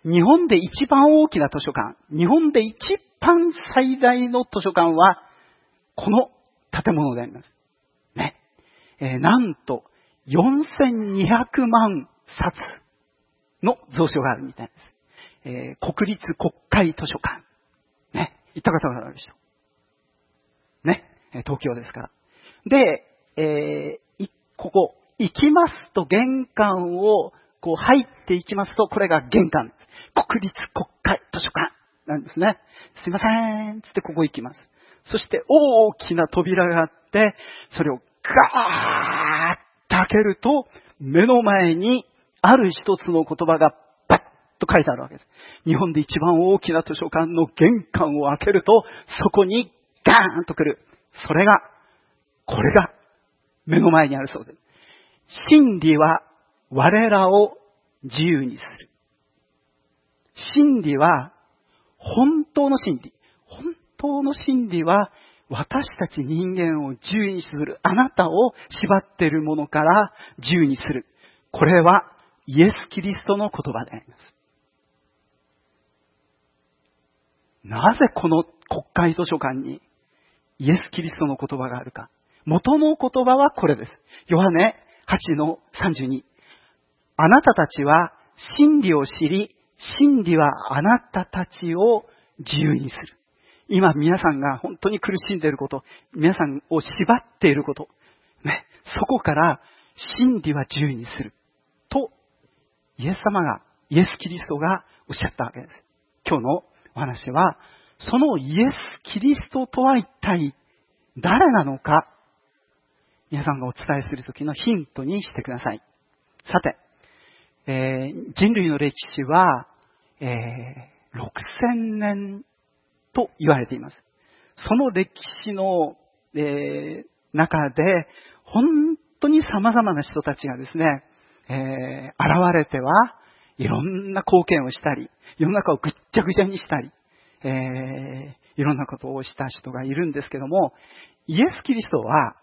日本で一番大きな図書館、日本で一番最大の図書館は、この建物であります。ね。なんと、4200万冊の蔵書があるみたいです。国立国会図書館。ね。行った方がある人。ね。東京ですから。で、ここ、行きますと玄関をこう入っていきますと、これが玄関です。国立国会図書館なんですね。すいません、つってここ行きます。そして大きな扉があって、それをガーッと開けると、目の前にある一つの言葉がバッと書いてあるわけです。日本で一番大きな図書館の玄関を開けると、そこにガーンと来る。これが目の前にあるそうです。真理は我らを自由にする。真理は本当の真理。本当の真理は私たち人間を自由にする。あなたを縛っているものから自由にする。これはイエス・キリストの言葉であります。なぜこの国会図書館にイエス・キリストの言葉があるか。元の言葉はこれです。ヨハネ8の32。あなたたちは真理を知り、真理はあなたたちを自由にする。今皆さんが本当に苦しんでいること、皆さんを縛っていること、ね、そこから真理は自由にする。と、イエスキリストがおっしゃったわけです。今日のお話は、そのイエス・キリストとは一体誰なのか、皆さんがお伝えするときのヒントにしてください。さて、人類の歴史は、6000年と言われています。その歴史の、中で、本当に様々な人たちがですね、現れてはいろんな貢献をしたり、世の中をぐっちゃぐちゃにしたり、いろんなことをした人がいるんですけども、イエス・キリストは、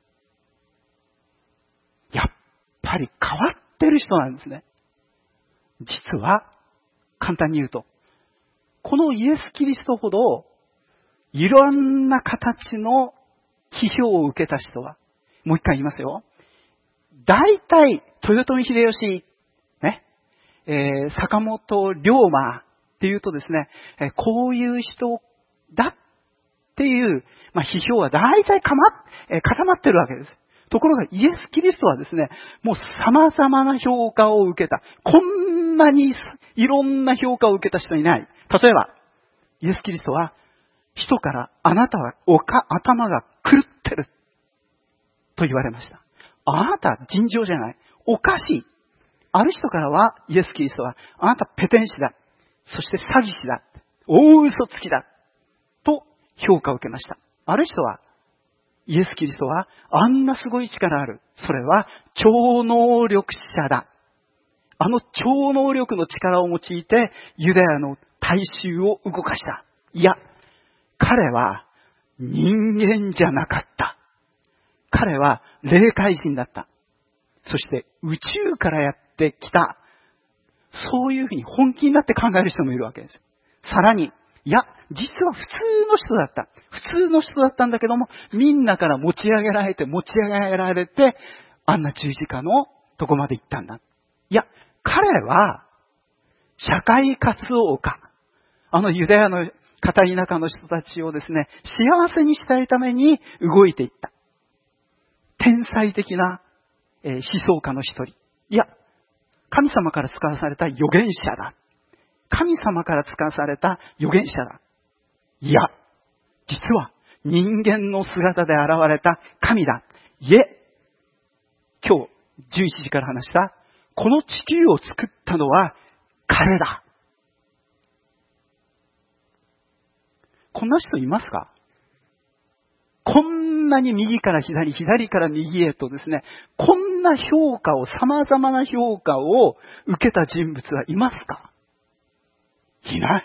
やっぱり変わってる人なんですね。実は、簡単に言うと、このイエス・キリストほど、いろんな形の批評を受けた人は、もう一回言いますよ。大体、豊臣秀吉、ね、坂本龍馬っていうとですね、こういう人だっていう、批評は大体固まってるわけです。ところがイエス・キリストはですね、もう様々な評価を受けた。こんなにいろんな評価を受けた人いない。例えば、イエス・キリストは人からあなたは頭が狂ってると言われました。あなた尋常じゃない。おかしい。ある人からはイエス・キリストはあなたペテン師だ。そして詐欺師だ。大嘘つきだ。と評価を受けました。ある人はイエス・キリストはあんなすごい力ある。それは超能力者だ。あの超能力の力を用いてユダヤの大衆を動かした。いや、彼は人間じゃなかった。彼は霊界人だった。そして宇宙からやってきた。そういうふうに本気になって考える人もいるわけです。さらに、いや、実は普通の人だった。普通の人だったんだけども、みんなから持ち上げられて、あんな十字架のとこまで行ったんだ。いや、彼は、社会活動家。ユダヤの片田舎の人たちをですね、幸せにしたいために動いていった。天才的な、思想家の一人。いや、神様から使わされた預言者だ。神様から使わされた預言者だ。いや、実は人間の姿で現れた神だ。いえ、今日11時から話したこの地球を作ったのは彼だ。こんな人いますか？こんなに右から左、左から右へとですね、こんな評価を、様々な評価を受けた人物はいますか？いない。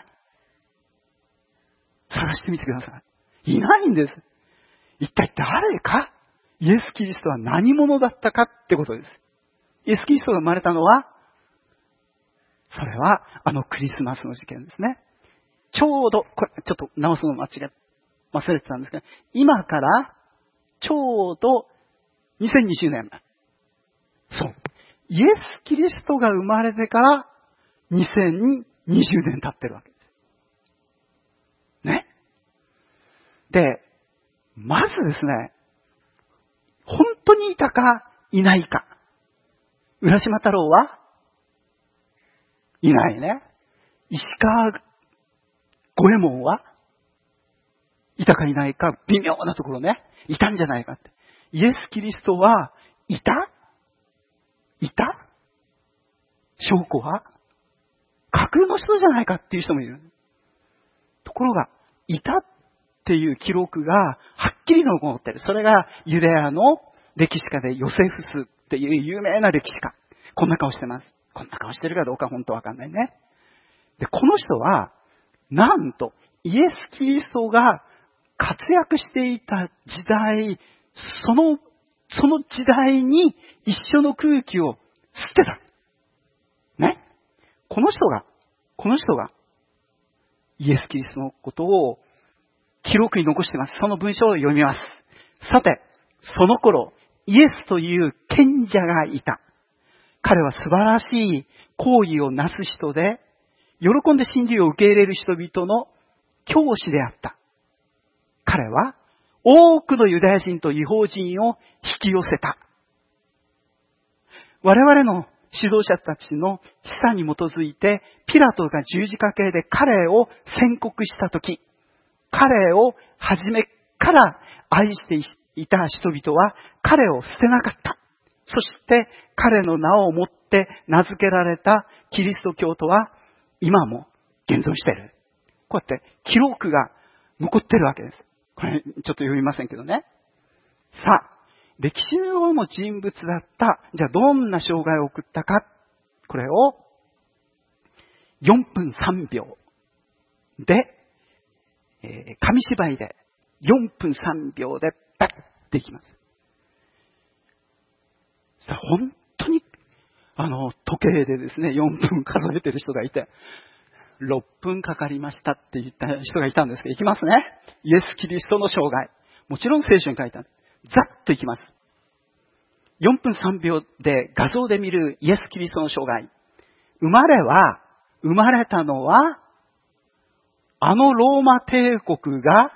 探してみてください。いないんです。一体誰か？イエス・キリストは何者だったかってことです。イエス・キリストが生まれたのは、 それはクリスマスの事件ですね。ちょうど、これちょっと直すの忘れてたんですけど、今からちょうど2020年前。そう。イエス・キリストが生まれてから2020年経ってるわけです。ね。で、まずですね、本当にいたかいないか。浦島太郎はいないね。石川五右衛門はいたかいないか微妙なところね。いたんじゃないかって。イエス・キリストはいた証拠は架空の人じゃないかっていう人もいる。ところが、いたっていう記録がはっきり残ってる。それがユダヤの歴史家でヨセフスっていう有名な歴史家。こんな顔してます。こんな顔してるかどうか本当わかんないね。で、この人は、なんと、イエス・キリストが活躍していた時代、その時代に一緒の空気を吸ってた。ね。この人が、イエス・キリストのことを記録に残しています。その文章を読みます。さて、その頃、イエスという賢者がいた。彼は素晴らしい行為をなす人で、喜んで真理を受け入れる人々の教師であった。彼は多くのユダヤ人と異邦人を引き寄せた。我々の指導者たちの示唆に基づいて、ピラトが十字架刑で彼を宣告したとき、彼を初めから愛していた人々は彼を捨てなかった。そして彼の名をもって名付けられたキリスト教徒は今も現存している。こうやって記録が残ってるわけです。これちょっと読みませんけどね。さあ、歴史上の人物だった、じゃあどんな生涯を送ったか、これを4分3秒で、紙芝居で4分3秒でバッていきます。本当に時計でですね、4分数えてる人がいて、6分かかりましたって言った人がいたんですけど、いきますね。イエス・キリストの生涯。もちろん聖書に書いてある。ざっといきます。4分3秒で画像で見るイエス・キリストの生涯。生まれたのは、ローマ帝国が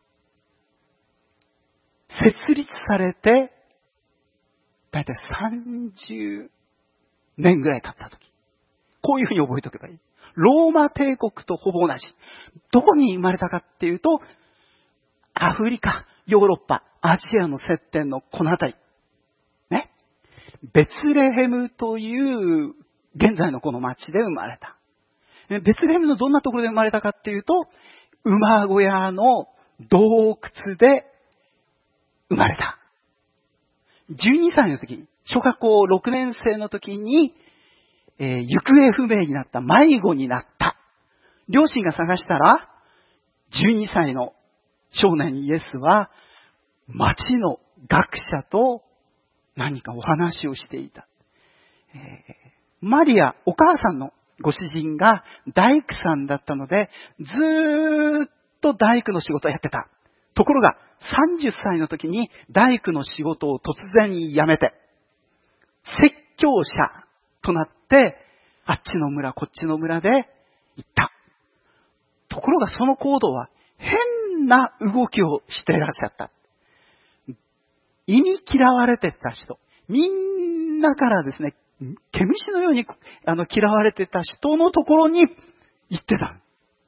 設立されて、だいたい30年ぐらい経った時。こういうふうに覚えておけばいい。ローマ帝国とほぼ同じ。どこに生まれたかっていうと、アフリカ、ヨーロッパ、アジアの接点のこの辺り。ね。ベツレヘムという現在のこの町で生まれた。ベツレヘムのどんなところで生まれたかっていうと、馬小屋の洞窟で生まれた。12歳の時、小学校6年生の時に、行方不明になった、迷子になった。両親が探したら、12歳の少年イエスは、町の学者と何かお話をしていた。マリア、お母さんのご主人が大工さんだったので、ずーっと大工の仕事をやってた。ところが、30歳の時に大工の仕事を突然辞めて、説教者となって、あっちの村、こっちの村で行った。ところがその行動は変な動きをしていらっしゃった。忌み嫌われてた人、みんなからですね、毛虫のように嫌われてた人のところに行ってた。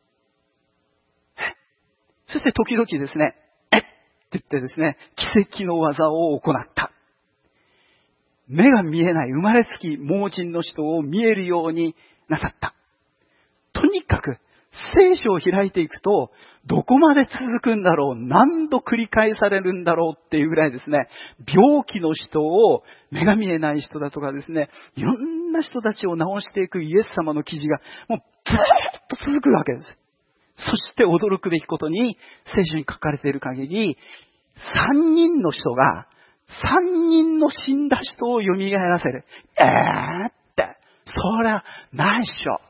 そして時々ですね、って言ってですね、奇跡の技を行った。目が見えない生まれつき盲人の人を見えるようになさった。とにかく聖書を開いていくと、どこまで続くんだろう、何度繰り返されるんだろうっていうぐらいですね、病気の人を、目が見えない人だとかですね、いろんな人たちを治していくイエス様の記事がもうずーっと続くわけです。そして驚くべきことに、聖書に書かれている限り、3人の人が、3人の死んだ人を蘇らせる。って、そりゃないっしょ。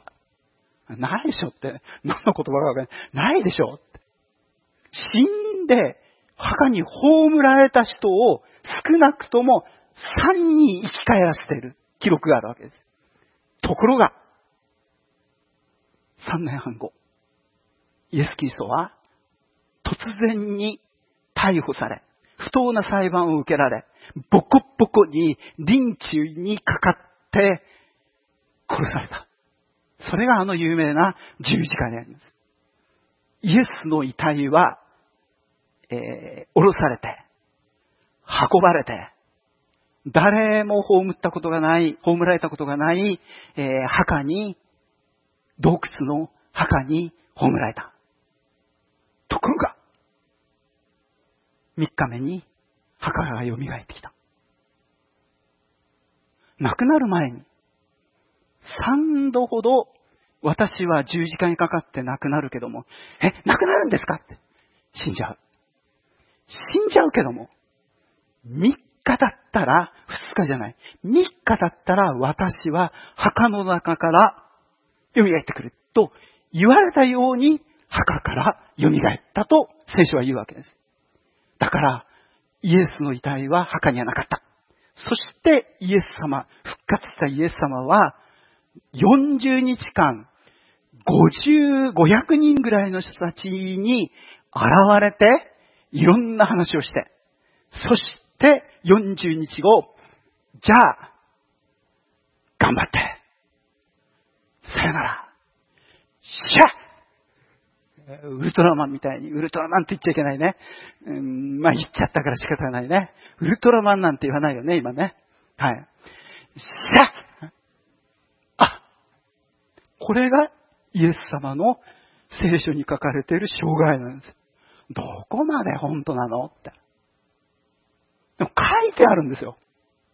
ないでしょって。何の言葉かわかんない。ないでしょって。死んで墓に葬られた人を少なくとも3人生き返らせている記録があるわけです。ところが、3年半後、イエス・キリストは突然に逮捕され、不当な裁判を受けられ、ボコボコにリンチにかかって殺された。それがあの有名な十字架であります。イエスの遺体は、下ろされて、運ばれて、誰も葬られたことがない、墓に、洞窟の墓に葬られた。ところが、3日目に墓が蘇ってきた。亡くなる前に、3度ほど私は十字架にかかって亡くなるけども、亡くなるんですかって。死んじゃう。死んじゃうけども、3日だったら、2日じゃない。3日だったら私は墓の中から蘇ってくると言われたように墓から蘇ったと聖書は言うわけです。だからイエスの遺体は墓にはなかった。そしてイエス様、復活したイエス様は40日間500人ぐらいの人たちに現れていろんな話をして、そして40日後、じゃあ頑張ってさよならシャッウルトラマンみたいに、ウルトラマンって言っちゃいけないね。言っちゃったから仕方ないね。ウルトラマンなんて言わないよね、今ね。はい。シャッこれがイエス様の聖書に書かれている生涯なんです。どこまで本当なのって。でも書いてあるんですよ。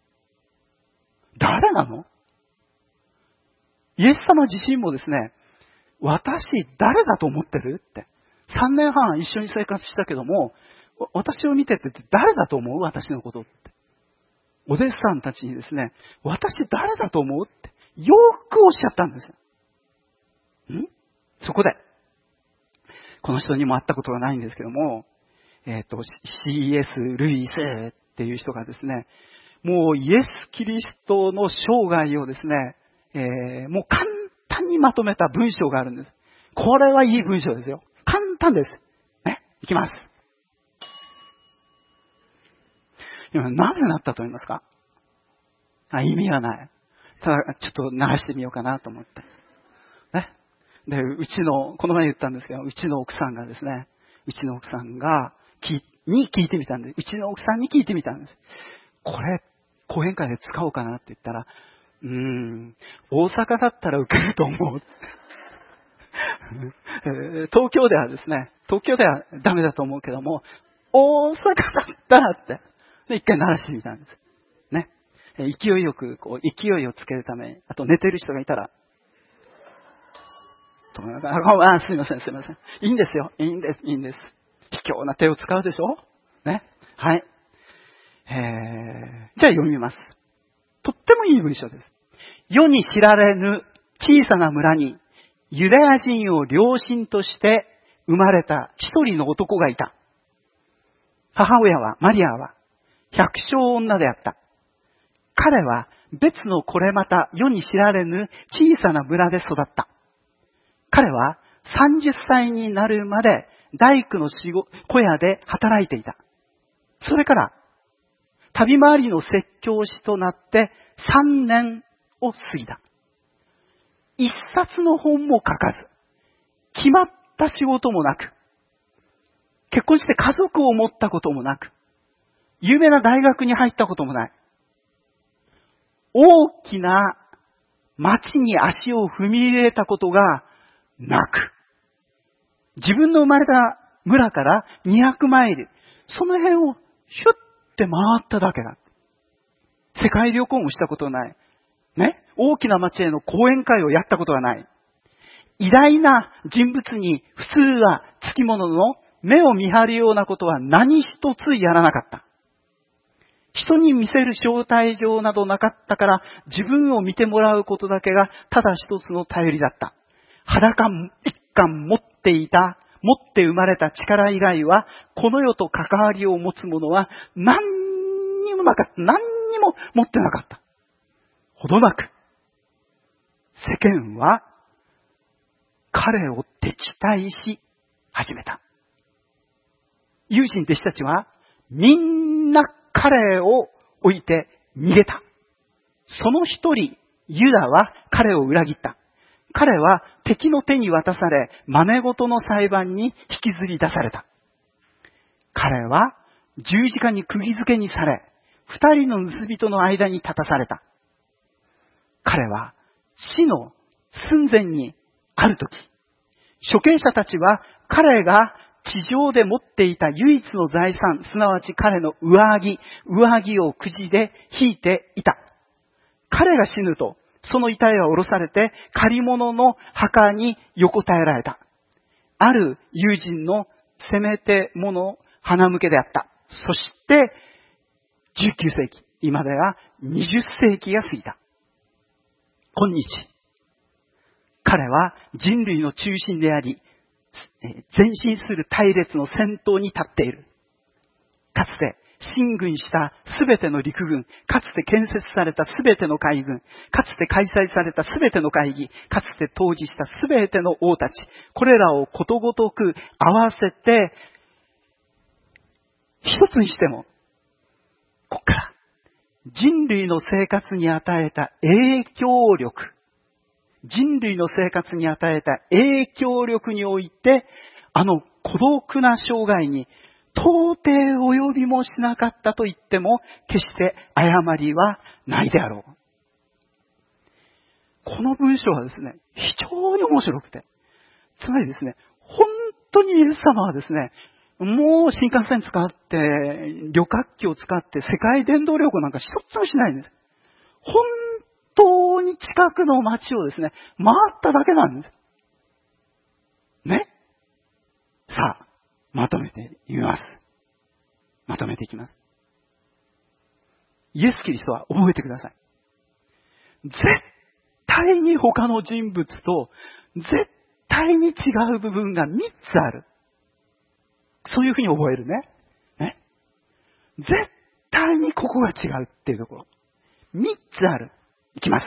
誰なの？イエス様自身もですね、私誰だと思ってるって。3年半一緒に生活したけども、私を見てて誰だと思う？私のことって。お弟子さんたちにですね、私誰だと思うって、よくおっしゃったんですよ。そこで、この人にも会ったことがないんですけども、C.S. ルイスっていう人がですね、もうイエス・キリストの生涯をですね、もう簡単にまとめた文章があるんです。これはいい文章ですよ。簡単です。ね、いきます。今なぜなったと思いますか？意味はない。ただ、ちょっと鳴らしてみようかなと思って。ね。で、この前言ったんですけど、うちの奥さんが聞いてみたんです。うちの奥さんに聞いてみたんです。これ、講演会で使おうかなって言ったら、大阪だったら受けると思う。東京ではダメだと思うけども、大阪だったらって、で一回鳴らしてみたんです。ね。勢いよく、勢いをつけるために、あと寝てる人がいたら、すいません。いいんですよ。いいんです。卑怯な手を使うでしょ？ね。はい。じゃあ読みます。とってもいい文章です。世に知られぬ小さな村にユダヤ人を両親として生まれた一人の男がいた。母親は、マリアは百姓女であった。彼は別のこれまた世に知られぬ小さな村で育った。彼は30歳になるまで大工の小屋で働いていた。それから旅回りの説教師となって3年を過ぎた。一冊の本も書かず、決まった仕事もなく、結婚して家族を持ったこともなく、有名な大学に入ったこともない。大きな町に足を踏み入れたことがなく、自分の生まれた村から200マイル、その辺をシュッて回っただけだ。世界旅行もしたことない。ね。大きな町への講演会をやったことがない。偉大な人物に普通はつきものの目を見張るようなことは何一つやらなかった。人に見せる招待状などなかったから自分を見てもらうことだけがただ一つの頼りだった。 裸一貫持って生まれた力以外は、この世と関わりを持つ者は何にもなかった。何にも持ってなかった。ほどなく、世間は彼を敵対し始めた。友人弟子たちはみんな彼を置いて逃げた。その一人、ユダは彼を裏切った。彼は敵の手に渡され、真似事の裁判に引きずり出された。彼は十字架に釘付けにされ、二人の盗人の間に立たされた。彼は死の寸前にあるとき、処刑者たちは彼が地上で持っていた唯一の財産、すなわち彼の上着をくじで引いていた。彼が死ぬと、その遺体は下ろされて、借り物の墓に横たえられた。ある友人のせめてもの鼻向けであった。そして、19世紀、今では20世紀が過ぎた。今日、彼は人類の中心であり、前進する隊列の先頭に立っている。かつて、進軍したすべての陸軍、かつて建設されたすべての海軍、かつて開催されたすべての会議、かつて当時したすべての王たち、これらをことごとく合わせて、一つにしても、ここから人類の生活に与えた影響力、人類の生活に与えた影響力において、孤独な生涯に到底及びもしなかったと言っても、決して誤りはないであろう。この文章はですね、非常に面白くて。つまりですね、本当にイエス様はですね、もう新幹線使って、旅客機を使って世界伝道旅行なんか一つもしないんです。本当に近くの街をですね、回っただけなんです。ね？さあ、まとめてみます。まとめていきます。イエス・キリストは覚えてください。絶対に他の人物と絶対に違う部分が3つある。そういうふうに覚えるね。ね。絶対にここが違うっていうところ。3つある。いきます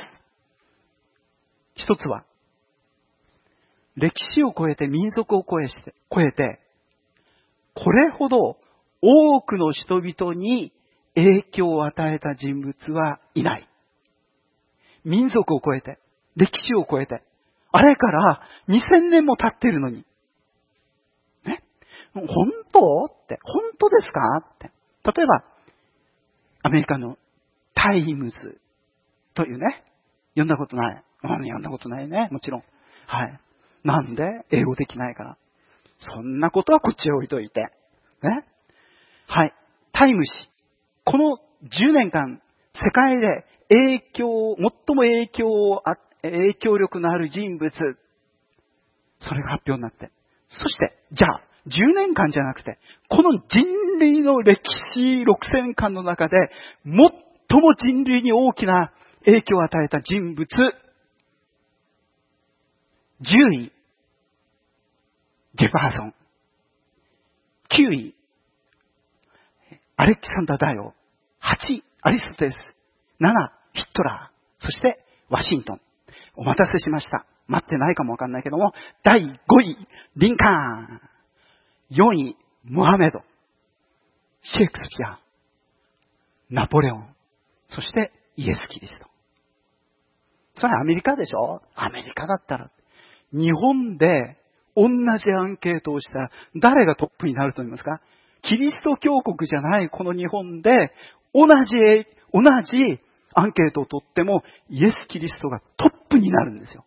。1つは、歴史を超えて民族を超えて、これほど多くの人々に影響を与えた人物はいない。民族を超えて、歴史を超えて、あれから2000年も経っているのに、ね、本当って、本当ですかって。例えば、アメリカのタイムズというね、読んだことない。読んだことないね、もちろん。はい。なんで英語できないから。そんなことはこっちへ置いといて。ね。はい。タイム誌。この10年間、世界で最も影響力のある人物。それが発表になって。そして、じゃあ、10年間じゃなくて、この人類の歴史6000巻の中で、最も人類に大きな影響を与えた人物。10位、ジェファーソン。9位、アレキサンダー大王。8位、アリストテレス。7、ヒトラー。そして、ワシントン。お待たせしました。待ってないかもわかんないけども、第5位、リンカーン。4位、モハメド。シェイクスピア。ナポレオン。そして、イエス・キリスト。それはアメリカでしょ？アメリカだったら。日本で同じアンケートをしたら誰がトップになると思いますか？キリスト教国じゃないこの日本で同じアンケートを取ってもイエス・キリストがトップになるんですよ。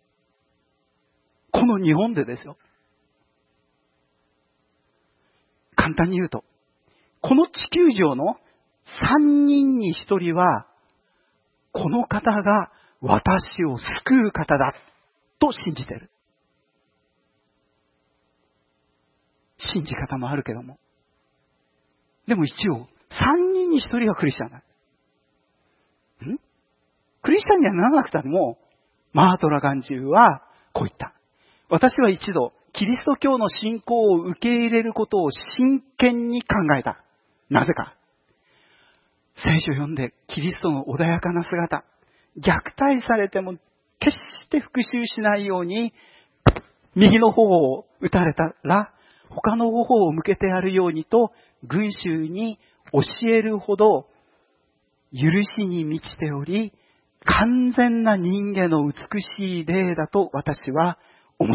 この日本でですよ。簡単に言うと、この地球上の3人に1人はこの方が私を救う方だと信じている。信じ方もあるけども。でも一応、3人に1人はクリスチャンだ。クリスチャンにはならなくても、マハトラ・ガンジーはこう言った。 私は一度、キリスト教の信仰を受け入れることを真剣に考えた。なぜか。聖書を読んで、キリストの穏やかな姿、虐待されても決して復讐しないように、右の方を撃たれたら、他の方を向けてやるようにと、群衆に教えるほど、許しに満ちており、完全な人間の美しい霊だと私は思った。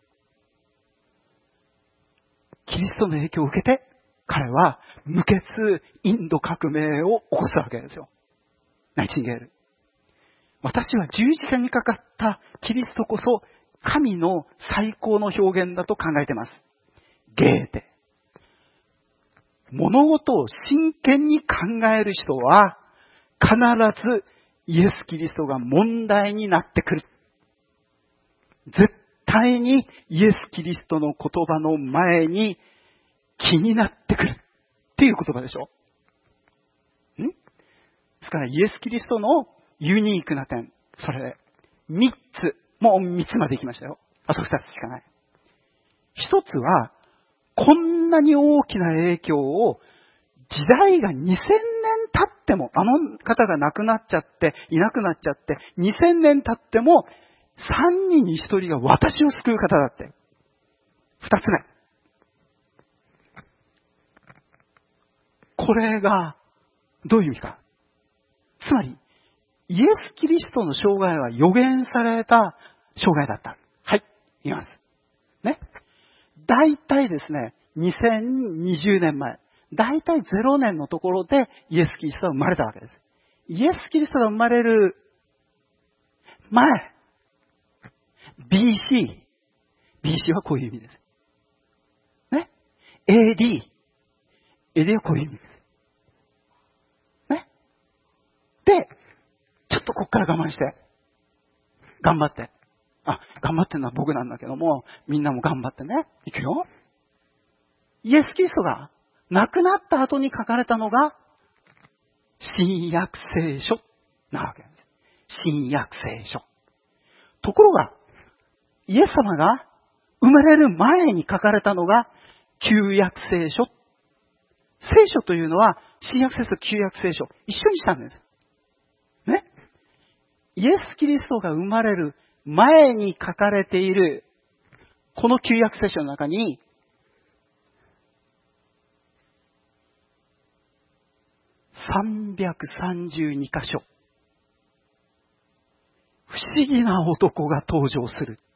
キリストの影響を受けて、彼は無血インド革命を起こすわけですよ。ナイチンゲール。私は十字架にかかったキリストこそ神の最高の表現だと考えています。ゲーテ。物事を真剣に考える人は必ずイエス・キリストが問題になってくる。絶対にイエス・キリストの言葉の前に気になってくるっていう言葉でしょ。ですからイエス・キリストのユニークな点、それ3つ、もう3つまで行きましたよ。あと2つしかない。1つは、こんなに大きな影響を時代が2000年経っても、あの方が亡くなっちゃって、いなくなっちゃって、2000年経っても、3人に1人が私を救う方だって。2つ目。これが、どういう意味か。つまり、イエス・キリストの生涯は予言された生涯だった。はい、言います。ね。大体ですね、2020年前。大体0年のところでイエス・キリストは生まれたわけです。イエス・キリストが生まれる前、BC はこういう意味です。ね。AD はこういう意味です。ね。で、ちょっとこっから我慢して。頑張って。頑張ってるのは僕なんだけども、みんなも頑張ってね。いくよ。イエス・キリストが亡くなった後に書かれたのが、新約聖書なわけです。新約聖書。ところが、イエス様が生まれる前に書かれたのが、旧約聖書。聖書というのは、新約聖書と旧約聖書、一緒にしたんです。ね。イエス・キリストが生まれる前に書かれている、この旧約聖書の中に、332箇所。不思議な男が登場する。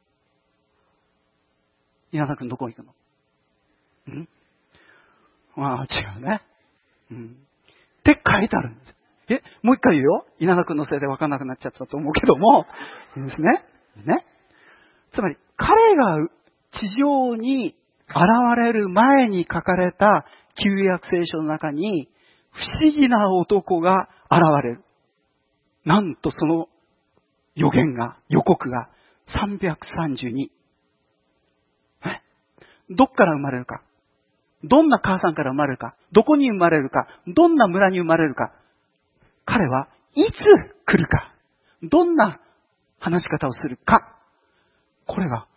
稲田君どこ行くの？違うね。って書いてあるんです。もう一回言うよ。稲田君のせいで分かんなくなっちゃったと思うけども。いいですね。ね。つまり、彼が地上に現れる前に書かれた旧約聖書の中に、不思議な男が現れる。なんとその予告が332。どっから生まれるか。どんな母さんから生まれるか。どこに生まれるか。どんな村に生まれるか。彼はいつ来るか。どんな話し方をするか。これが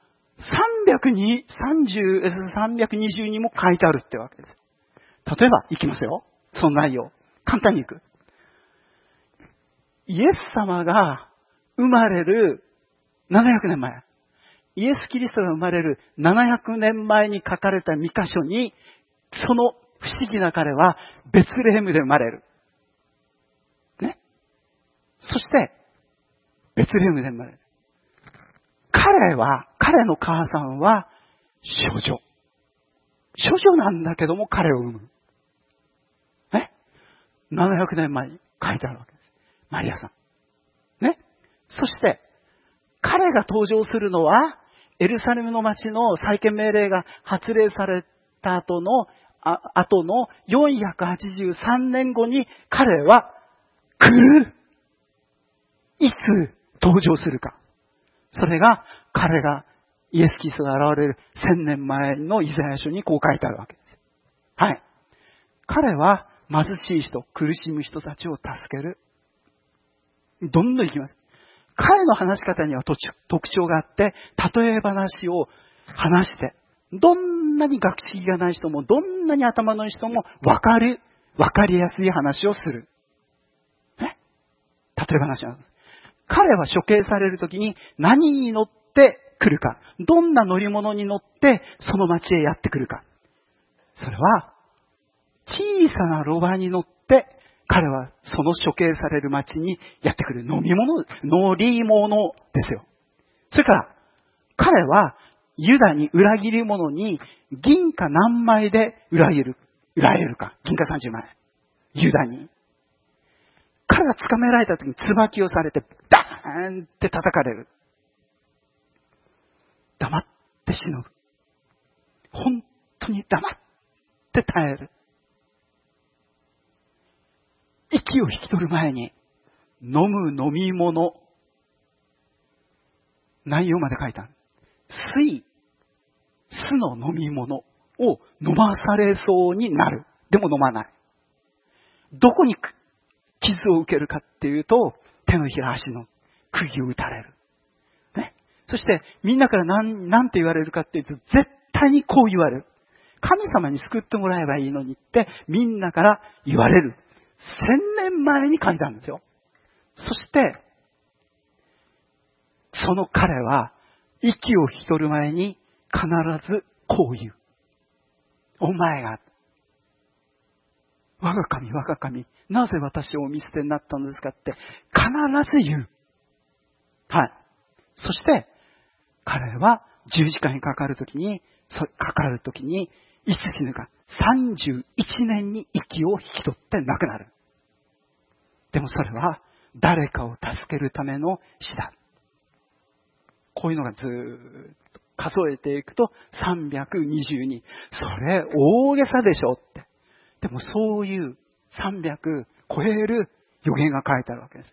320にも書いてあるってわけです。例えば、いきますよ。その内容。簡単にいく。イエス様が生まれる700年前。イエス・キリストが生まれる700年前に書かれた2箇所に、その不思議な彼はベツレヘムで生まれる。ね。そして、ベツレヘムで生まれる。彼の母さんは処女。処女なんだけども彼を産む。ね。700年前に書いてあるわけです。マリアさん。ね。そして、彼が登場するのは、エルサレムの町の再建命令が発令された後の483年後に彼は来る。いつ登場するか。それが彼がイエス・キリストが現れる1000年前のイザヤ書にこう書いてあるわけです。はい。彼は貧しい人、苦しむ人たちを助ける。どんどん行きます。 彼の話し方には特徴があって、例え話を話して、どんなに学識がない人も、どんなに頭のいい人もわかりやすい話をする。例え話なんです。彼は処刑されるときに何に乗って来るか、どんな乗り物に乗ってその町へやってくるか。それは、小さなロバに乗って、彼はその処刑される町にやってくる乗り物ですよ。それから、彼はユダに裏切り者に銀貨何枚で売られるか。銀貨30枚。ユダに。彼が捕められた時に椿をされて、ダーンって叩かれる。黙って死ぬ。本当に黙って耐える。息を引き取る前に、飲む飲み物、内容まで書いた。酢の飲み物を飲まされそうになる。でも飲まない。どこに傷を受けるかっていうと、手のひら足の釘を打たれる。ね。そして、みんなからなんて言われるかっていうと、絶対にこう言われる。神様に救ってもらえばいいのにって、みんなから言われる。1000年前に書いたんですよ。そして、その彼は、息を引き取る前に必ずこう言う。お前が、我が神、なぜ私をお見捨てになったのですかって必ず言う。はい。そして、彼は十字架にかかるときに、いつ死ぬか、31年に息を引き取って亡くなる。でもそれは誰かを助けるための死だ。こういうのがずーっと数えていくと322。それ大げさでしょって。でもそういう300超える予言が書いてあるわけです。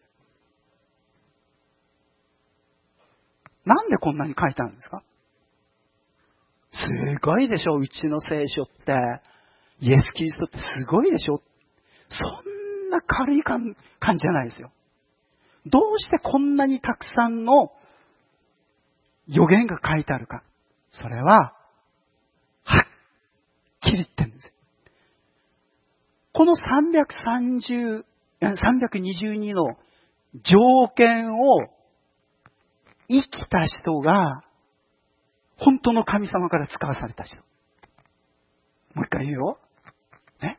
なんでこんなに書いてあるんですか？すごいでしょ、うちの聖書って。イエス・キリストってすごいでしょ。そんな軽い感じじゃないですよ。どうしてこんなにたくさんの予言が書いてあるか。それは、はっきり言ってるんですよ。この322の条件を生きた人が、本当の神様から使わされた人。もう一回言うよ。ね。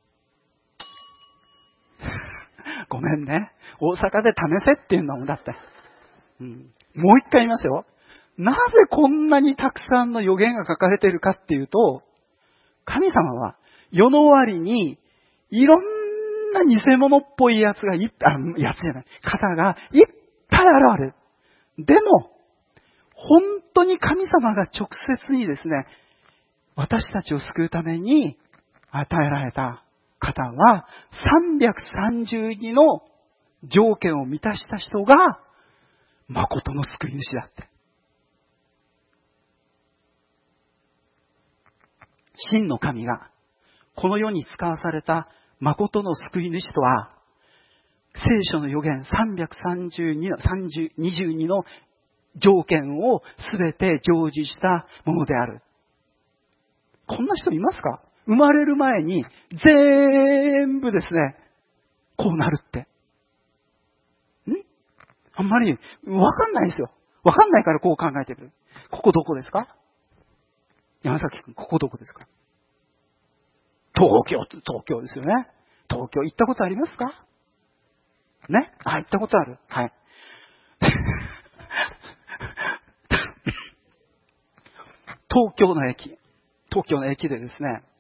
ごめんね。大阪で試せって言うんだもん、だって。もう一回言いますよ。なぜこんなにたくさんの予言が書かれているかっていうと、神様は世の終わりにいろんな偽物っぽい方がいっぱい現れる。でも、本当に神様が直接にですね、私たちを救うために与えられた方は、332の条件を満たした人が、誠の救い主だって。真の神が、この世に使わされた誠の救い主とは、聖書の予言322の条件をすべて成就したものである。こんな人いますか？生まれる前に全部ですね、こうなるって。あんまりわかんないですよ。わかんないからこう考えてる。ここどこですか？山崎くん、ここどこですか？東京ですよね。東京行ったことありますか？ね？行ったことある。はい。東京の駅でですね、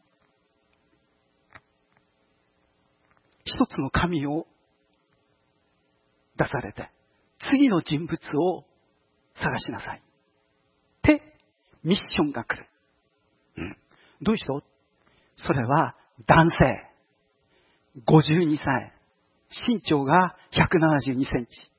一つの紙を出されて、次の人物を探しなさい。ってミッションが来る。どういう人？それは男性。52歳。身長が172センチ。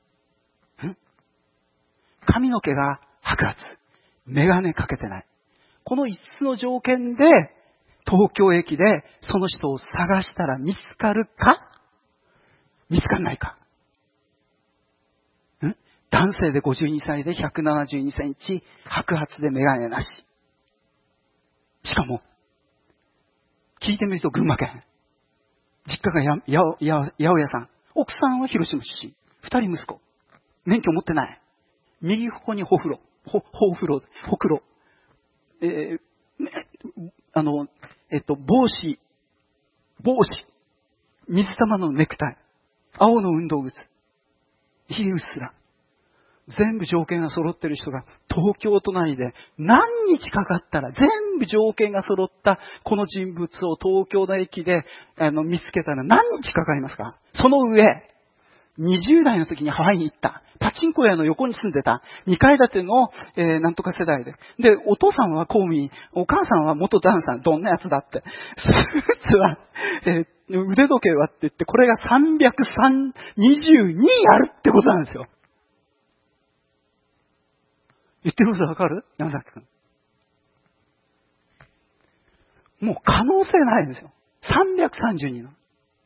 髪の毛が白髪。メガネかけてない。この5つの条件で、東京駅でその人を探したら見つかるか？見つからないか？ 男性で52歳で172センチ、白髪でメガネなし。しかも、聞いてみると群馬県。実家が八百屋さん。奥さんは広島出身。二人息子。免許持ってない。右頬にほくろ。帽子。水玉のネクタイ。青の運動靴。ひげうっすら。全部条件が揃ってる人が東京都内で何日かかったら全部条件が揃ったこの人物を東京の駅で見つけたら何日かかりますか？その上、20代の時にハワイに行った。パチンコ屋の横に住んでた。2階建ての、なんとか世代で。で、お父さんは公務員、お母さんは元ダンサー、どんなやつだって。スーツは、腕時計はって言って、これが322あるってことなんですよ。言ってることわかる？山崎くん。もう可能性ないんですよ。332の。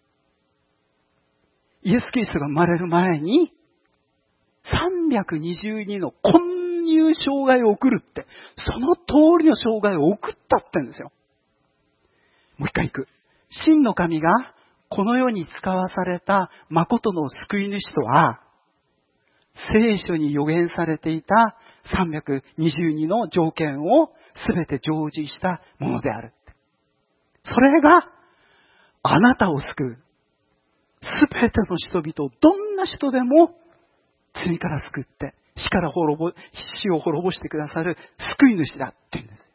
イエス・キリストが生まれる前に、322の混入生涯を送るって、その通りの生涯を送ったって言うんですよ。もう一回行く。真の神がこの世に使わされた誠の救い主とは、聖書に予言されていた322の条件を全て成就したものである。それがあなたを救う。全ての人々、どんな人でも罪から救って、死を滅ぼしてくださる救い主だって言うんですよ。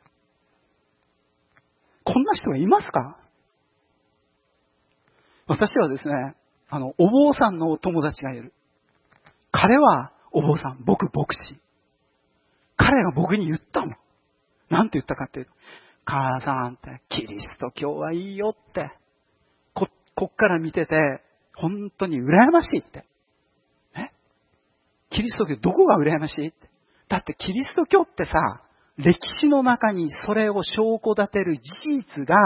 こんな人がいますか？私はですね、お坊さんのお友達がいる。彼はお坊さん、僕牧師。彼が僕に言ったの。なんて言ったかっていうと、母さんって、キリスト教はいいよって。こっから見てて、本当に羨ましいって。キリスト教どこが羨ましいって。だってキリスト教ってさ、歴史の中にそれを証拠立てる事実が、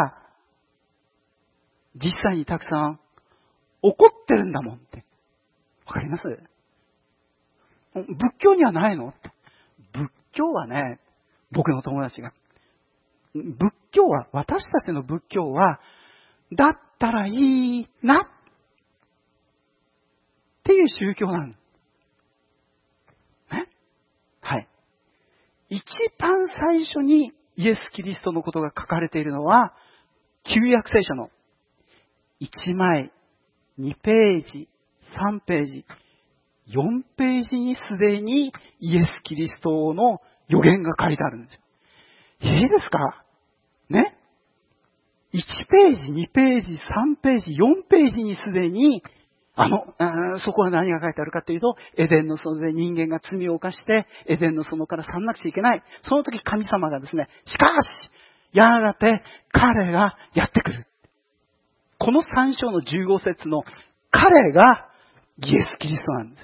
実際にたくさん起こってるんだもんって。わかります？仏教にはないのって。仏教はね、僕の友達が。仏教は、私たちの仏教は、だったらいいなっていう宗教なの。はい。一番最初にイエス・キリストのことが書かれているのは、旧約聖書の1枚、2ページ、3ページ、4ページにすでにイエス・キリストの予言が書いてあるんですよ。いいですか？ね？ 1 ページ、2ページ、3ページ、4ページにすでにそこは何が書いてあるかというと、エデンの園で人間が罪を犯して、エデンの園から去んなくちゃいけない。その時神様がですね、しかし、やがて彼がやってくる。この3章の15節の彼がイエス・キリストなんです。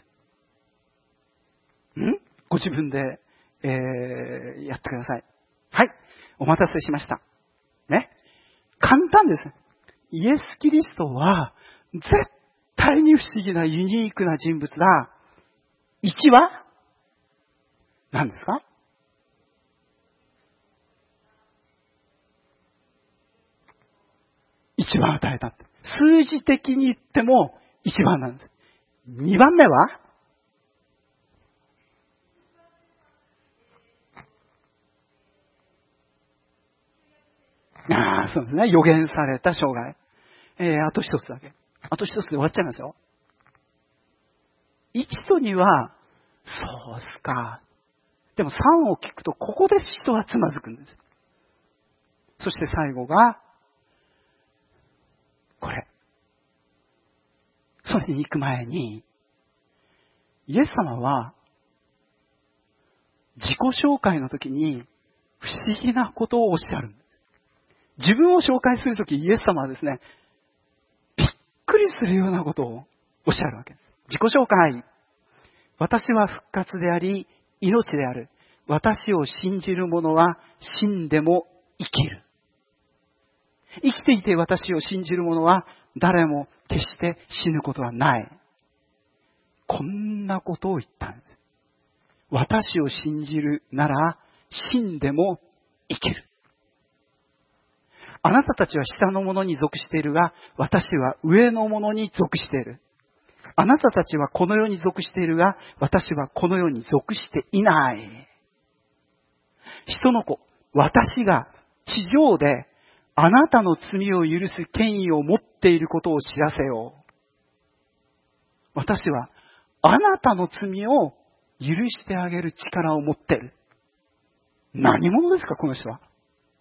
ご自分で、やってください。はい。お待たせしました。ね。簡単です。イエス・キリストは、絶対に不思議なユニークな人物だ。1は何ですか？1番与えたって。数字的に言っても1番なんです。2番目はそうですね。予言された生涯。あと一つだけ。あと一つで終わっちゃいますよ。1と2は、そうっすか。でも3を聞くと、ここで人はつまずくんです。そして最後が、これ。それに行く前に、イエス様は、自己紹介の時に、不思議なことをおっしゃる。自分を紹介するとき、イエス様はですね、びっくりするようなことをおっしゃるわけです。自己紹介。私は復活であり、命である。私を信じる者は死んでも生きる。生きていて私を信じる者は誰も決して死ぬことはない。こんなことを言ったんです。 私を信じるなら死んでも生きる。あなたたちは下のものに属しているが、私は上のものに属している。あなたたちはこの世に属しているが、私はこの世に属していない。人の子、私が地上であなたの罪を許す権威を持っていることを知らせよう。私はあなたの罪を許してあげる力を持っている。何者ですか、この人は。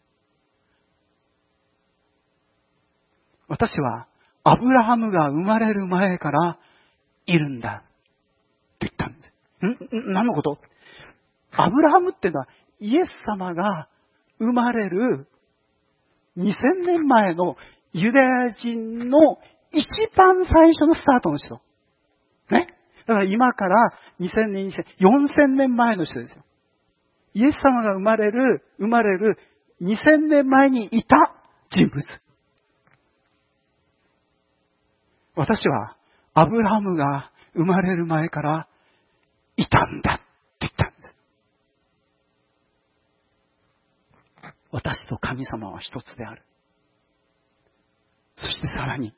私はアブラハムが生まれる前からいるんだって言ったんです。何のこと？アブラハムっていうのはイエス様が生まれる2000年前のユダヤ人の一番最初のスタートの人。ね。だから今から2000年、4000年前の人ですよ。イエス様が生まれる2000年前にいた人物。私はアブラハムが生まれる前からいたんだって言ったんです。私と神様は一つである。そしてさらに、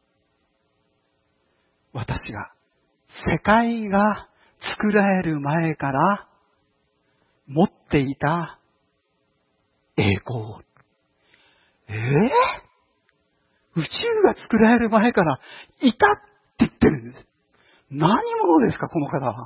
私が世界が作られる前から持っていた栄光。宇宙が作られる前からいたって言ってるんです。何者ですか、この方は。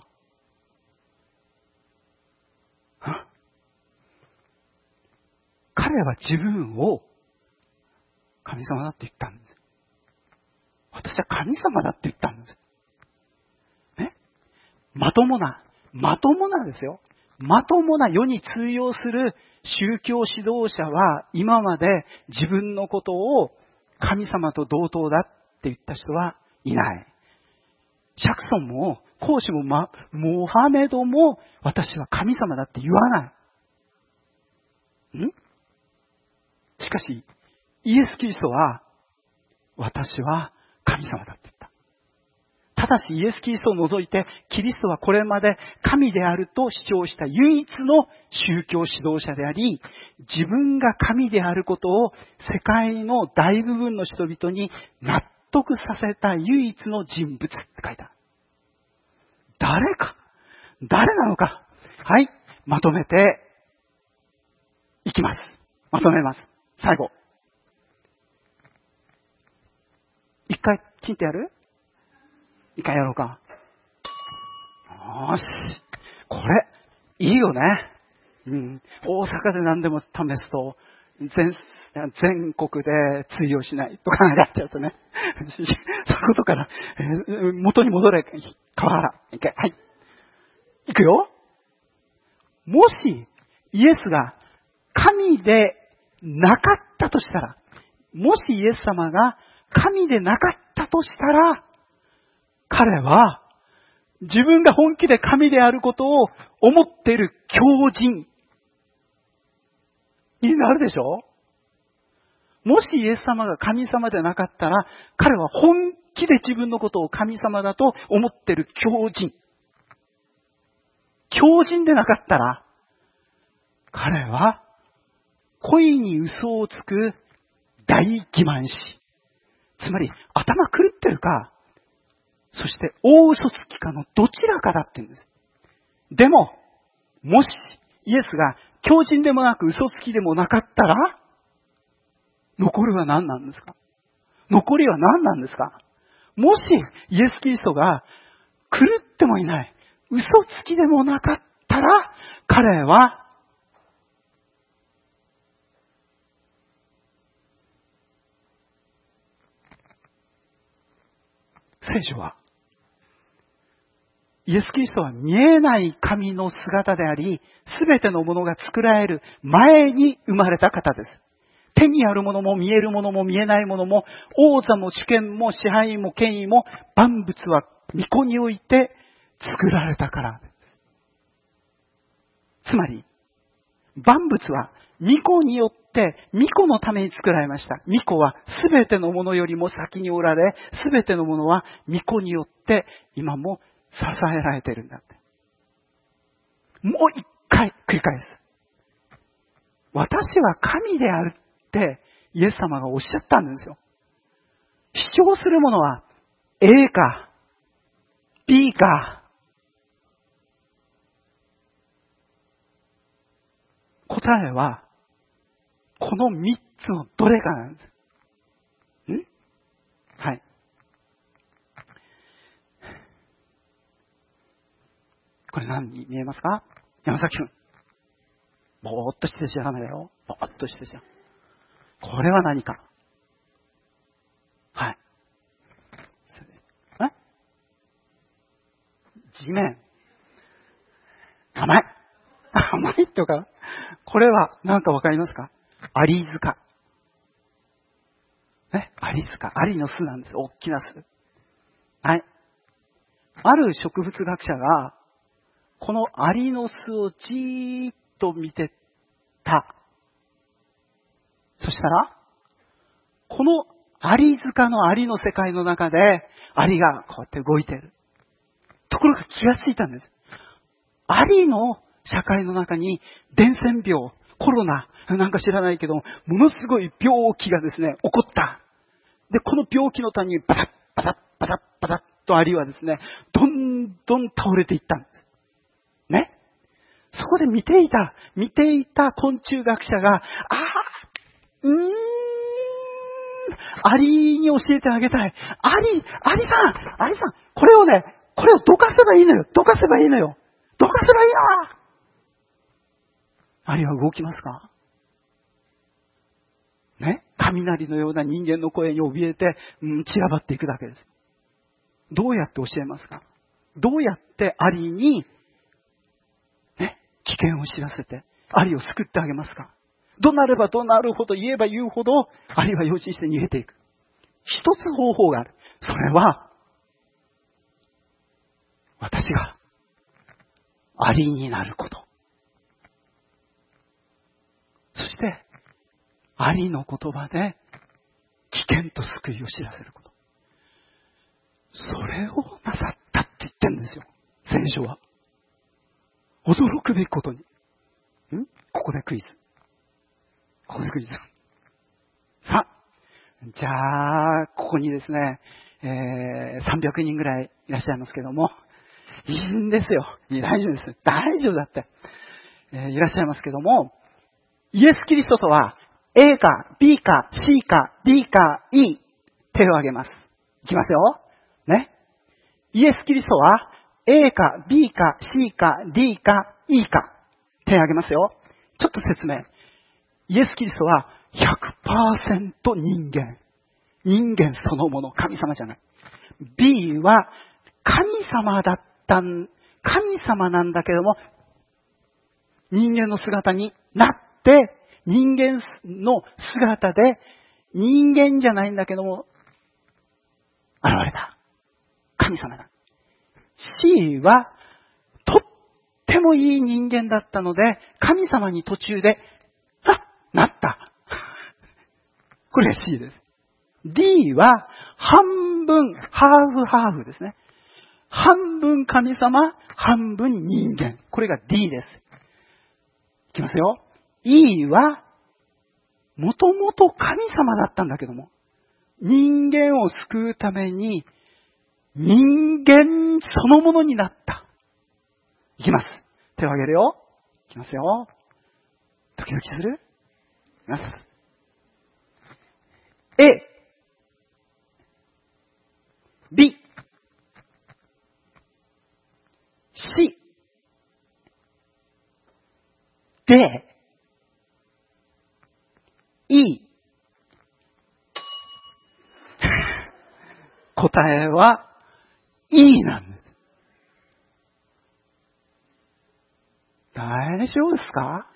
彼は自分を神様だって言ったんです。私は神様だって言ったんです。ね？まともなですよ。まともな世に通用する宗教指導者は今まで自分のことを神様と同等だって言った人はいない。シャクソンも孔子もモハメドも私は神様だって言わない。しかしイエス・キリストは私は神様だって言った。ただしイエス・キリストを除いてキリストはこれまで神であると主張した唯一の宗教指導者であり、自分が神であることを世界の大部分の人々に納得させた唯一の人物って書いてある。誰なのか。はい、まとめていきます。まとめます。最後。一回チンってやる？一回やろうか。よし。これ、いいよね。大阪で何でも試すと、全国で通用しないとかやっちゃうとね。そういうことから、元に戻れ、川原。一回、はい。いくよ。もし、イエスが神でなかったとしたら、もしイエス様が神でなかったとしたら、彼は自分が本気で神であることを思っている狂人になるでしょ？もしイエス様が神様でなかったら、彼は本気で自分のことを神様だと思っている狂人。狂人でなかったら、彼は恋に嘘をつく大欺瞞師。つまり頭狂ってるか、そして大嘘つきかのどちらかだって言うんです。でも、もしイエスが狂人でもなく嘘つきでもなかったら、残るは何なんですか？残りは何なんですか？もしイエス・キリストが狂ってもいない、嘘つきでもなかったら、彼は聖書はイエス・キリストは見えない神の姿であり、すべてのものが作られる前に生まれた方です。手にあるものも見えるものも見えないものも、王座も主権も支配も権威も、万物は御子において作られたからです。つまり、万物は御子によって、御子のために作られました。御子はすべてのものよりも先におられ、すべてのものは御子によって今も支えられているんだって。 もう一回繰り返す。私は神であるってイエス様がおっしゃったんですよ。主張するものは A か B か、答えはこの3つのどれかなんです。はい。これ何に見えますか？山崎君。ぼーっとしてちゃダメだよ。ぼーっとしてちゃ。これは何か。はい。地面。甘い。甘いとか。これは何かわかりますか？アリ塚。アリ塚。アリの巣なんです。大きな巣。はい。ある植物学者が、このアリの巣をじーっと見てた。そしたら、このアリ塚のアリの世界の中で、アリがこうやって動いてる。ところが気がついたんです。アリの社会の中に伝染病、コロナ、なんか知らないけど、ものすごい病気がですね、起こった。で、この病気の谷にバタッ、バタッ、バタッ、バタッとアリはですね、どんどん倒れていったんです。ね。そこで見ていた昆虫学者が、アリに教えてあげたい。アリさん、これをどかせばいいのよ。どかせばいいの。アリは動きますか？ね。雷のような人間の声に怯えて、散らばっていくだけです。どうやって教えますか？どうやってアリに、危険を知らせて、アリを救ってあげますか？怒鳴れば怒鳴るほど、言えば言うほど、アリは用心して逃げていく。一つ方法がある。それは、私が、アリになること。そして、アリの言葉で、危険と救いを知らせること。それをなさったって言ってるんですよ。聖書は。驚くべきことに。ここでクイズ。さあ、じゃあ、ここにですね、300人ぐらいいらっしゃいますけども、いいんですよ。大丈夫です。大丈夫だって。いらっしゃいますけども、イエス・キリストとは A か B か C か D か E、 手を挙げます。いきますよ。ね。イエス・キリストは A か B か C か D か E か、手を挙げますよ。ちょっと説明。イエス・キリストは 100% 人間。人間そのもの、神様じゃない。B は神様なんだけども、人間の姿になって、人間の姿で、人間じゃないんだけども、現れた。神様だ。C は、とってもいい人間だったので、神様に途中で、なった。これが C です。D は、半分、ハーフですね。半分神様、半分人間。これが D です。いきますよ。E は、もともと神様だったんだけども、人間を救うために、人間そのものになった。いきます。手を挙げるよ。いきますよ。ドキドキする？いきます。A、B、C、D、E。答えは E なんです。大丈夫ですか？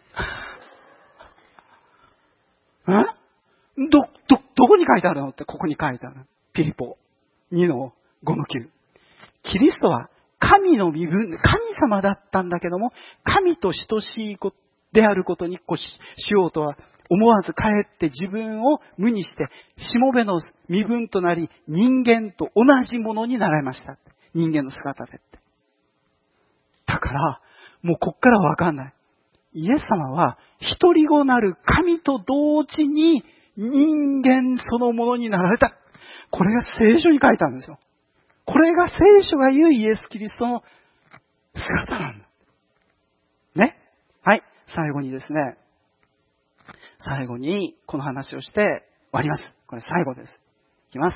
どこに書いてあるのって、ここに書いてある。ピリポ2の5の9。キリストは神の身分、神様だったんだけども、神と等しいであることにしようとは思わず、かえって自分を無にして、しもべの身分となり、人間と同じものになられました。人間の姿でって。だから、 もうこっからわかんない。イエス様は一人子なる神と同時に人間そのものになられた。これが聖書に書いてあるんですよ。これが聖書が言うイエス・キリストの姿なんだ。ね。はい。最後にですね。最後にこの話をして終わります。これ最後です。いきます。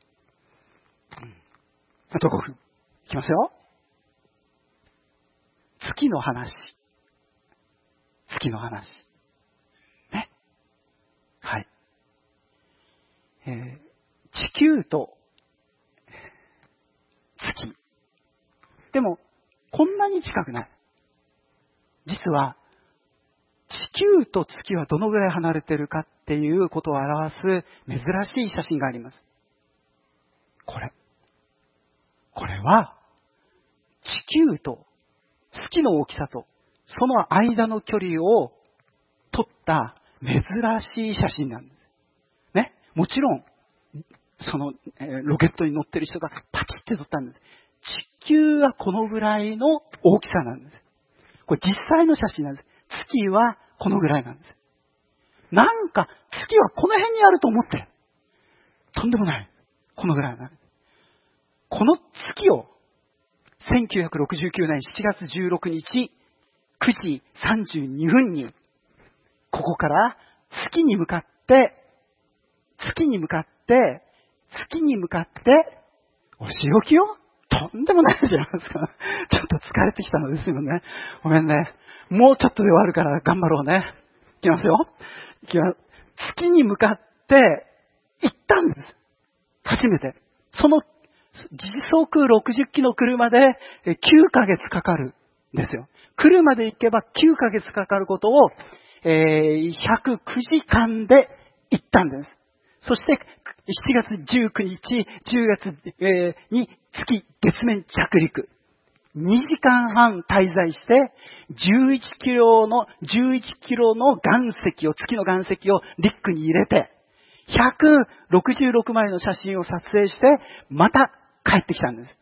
あと5分。いきますよ。月の話。月の話。ね。はい。地球と月。でも、こんなに近くない。実は、地球と月はどのぐらい離れているかっていうことを表す珍しい写真があります。これは、地球と月の大きさと、その間の距離を撮った珍しい写真なんです。ね。もちろん、その、ロケットに乗ってる人がパチって撮ったんです。地球はこのぐらいの大きさなんです。これ実際の写真なんです。月はこのぐらいなんです。なんか月はこの辺にあると思って。とんでもない。このぐらいなんです。この月を1969年7月16日9時32分にここから月に向かってお仕置きよ。とんでもないじゃないですか。ちょっと疲れてきたのですよね。ごめんね。もうちょっとで終わるから頑張ろうね。いきますよ。月に向かって行ったんです。初めて。その時速60キロ車で9ヶ月かかるんですよ。車で行けば9ヶ月かかることを109時間で行ったんです。そして7月19日、10月に月面着陸。2時間半滞在して、11キロの岩石を、月の岩石をリュックに入れて、166枚の写真を撮影して、また帰ってきたんです。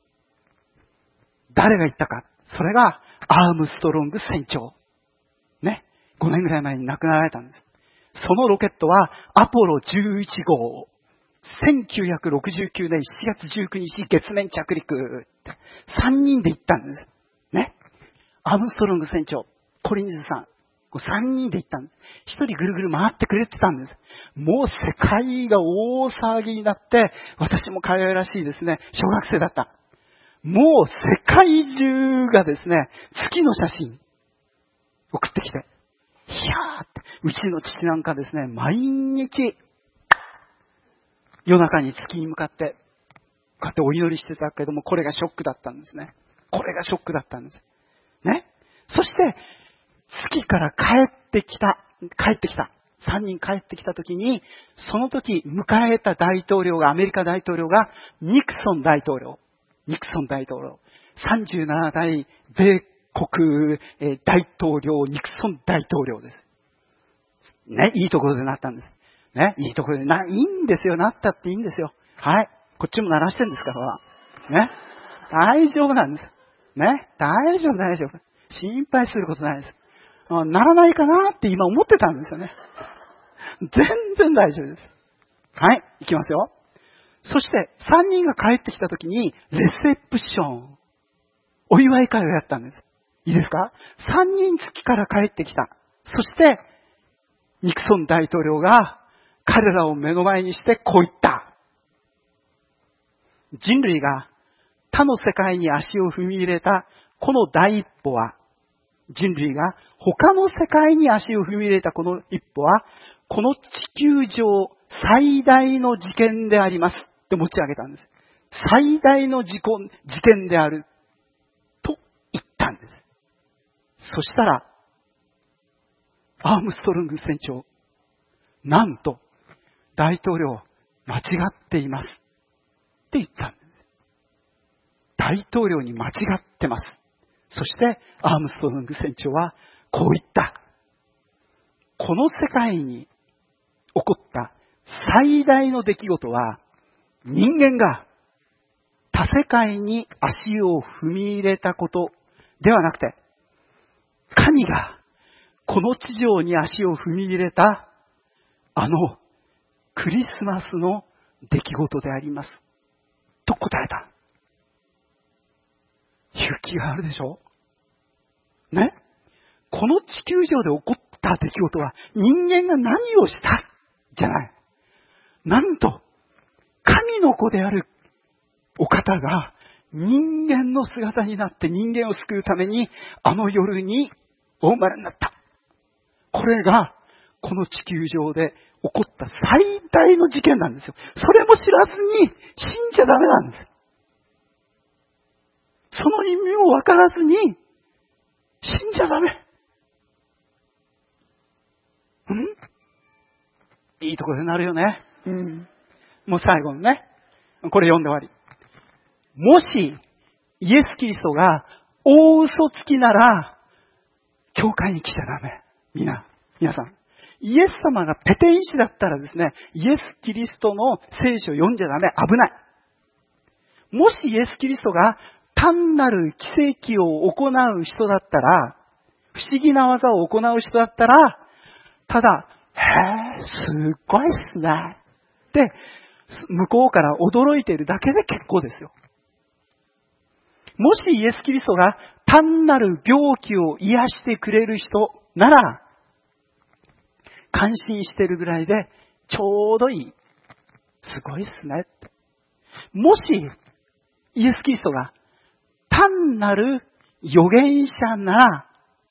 誰が言ったか。それがアームストロング船長。ね。5年ぐらい前に亡くなられたんです。そのロケットはアポロ11号。1969年7月19日月面着陸って3人で行ったんです。ね。アームストロング船長、コリンズさん、3人で行ったんです。1人ぐるぐる回ってくれてたんです。もう世界が大騒ぎになって、私も可愛らしいですね、小学生だった。もう世界中がですね、月の写真送ってきて、いやーって、うちの父なんかですね、毎日、夜中に月に向かって、こうやってお祈りしてたけども、これがショックだったんですね。これがショックだったんです。ね。そして、月から帰ってきた。3人帰ってきた時に、その時迎えた大統領が、アメリカ大統領が、ニクソン大統領。37代米国大統領、ニクソン大統領です。ね、いいところでなったんです。ね、いいところでいいんですよ。なったっていいんですよ。はい。こっちも鳴らしてるんですから。ね。大丈夫なんです。ね。大丈夫。心配することないです。ならないかなって今思ってたんですよね。全然大丈夫です。はい。いきますよ。そして、3人が帰ってきたときに、レセプション。お祝い会をやったんです。いいですか？ 3 人月から帰ってきた。そして、ニクソン大統領が彼らを目の前にしてこう言った。人類が他の世界に足を踏み入れたこの第一歩は、人類が他の世界に足を踏み入れたこの一歩は、この地球上最大の事件でありますって持ち上げたんです。最大の事件であると言ったんです。そしたら、アームストロング船長、なんと大統領間違っていますって言ったんです。大統領に間違ってます。そしてアームストロング船長はこう言った。この世界に起こった最大の出来事は、人間が他世界に足を踏み入れたことではなくて、 神がこの地上に足を踏み入れたクリスマスの出来事であります。と答えた。勇気があるでしょね。この地球上で起こった出来事は人間が何をしたじゃない。なんと、神の子であるお方が人間の姿になって人間を救うために夜にお生まれになった。これがこの地球上で起こった最大の事件なんですよ。それも知らずに死んじゃダメなんですよ。その意味も分からずに死んじゃダメ。いいところでなるよね。もう最後のね。これ読んで終わり。もし、イエス・キリストが大嘘つきなら、教会に来ちゃダメ。皆さん。イエス様がペテン師だったらですね、イエス・キリストの聖書を読んじゃダメ。危ない。もしイエス・キリストが単なる奇跡を行う人だったら、不思議な技を行う人だったら、ただ、すっごいっすね。で、向こうから驚いているだけで結構ですよ。もしイエス・キリストが単なる病気を癒してくれる人なら、感心してるぐらいでちょうどいい。すごいっすね。もしイエス・キリストが単なる預言者なら、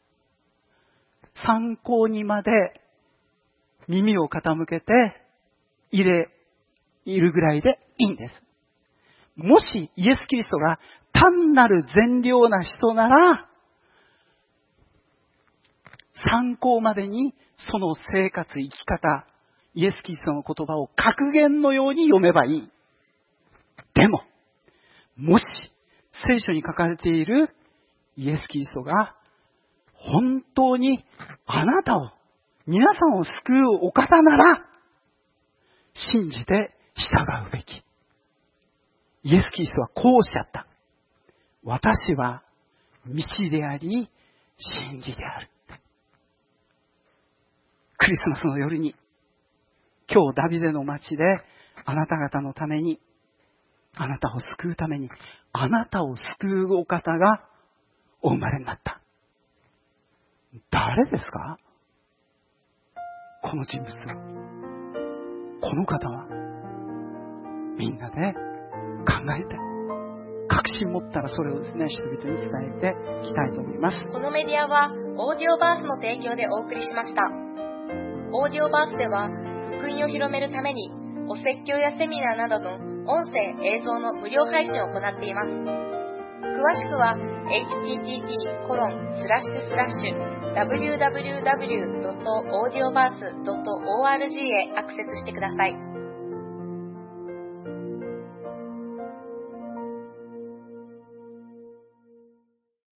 参考にまで耳を傾けているぐらいでいいんです。もしイエス・キリストが単なる善良な人なら、参考までにその生活、生き方、イエス・キリストの言葉を格言のように読めばいい。でも、もし聖書に書かれているイエス・キリストが本当にあなたを、皆さんを救うお方なら、信じて従うべき。イエス・キリストはこうおっしゃった。私は道であり、真理である。クリスマスの夜に、今日ダビデの町であなた方のために、あなたを救うために、あなたを救うお方がお生まれになった。誰ですか？この人物は。この方は。みんなで考えて、確信持ったらそれをですね、人々に伝えていきたいと思います。 このメディアはオーディオバースの提供でお送りしました。オーディオバースでは福音を広めるためにお説教やセミナーなどの音声・映像の無料配信を行っています。詳しくは http://www.audioverse.org へアクセスしてください。